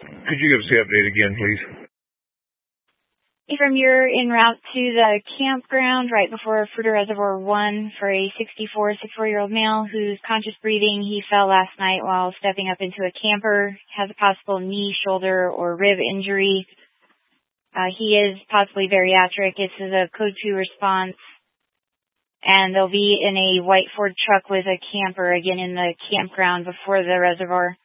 Could you give us the update again, please? From you're en route to the campground right before Fruita Reservoir 1 for a 64-year-old male who's conscious breathing. He fell last night while stepping up into a camper, has a possible knee, shoulder, or rib injury. He is possibly bariatric. This is a Code 2 response. And they'll be in a white Ford truck with a camper, again in the campground before the reservoir.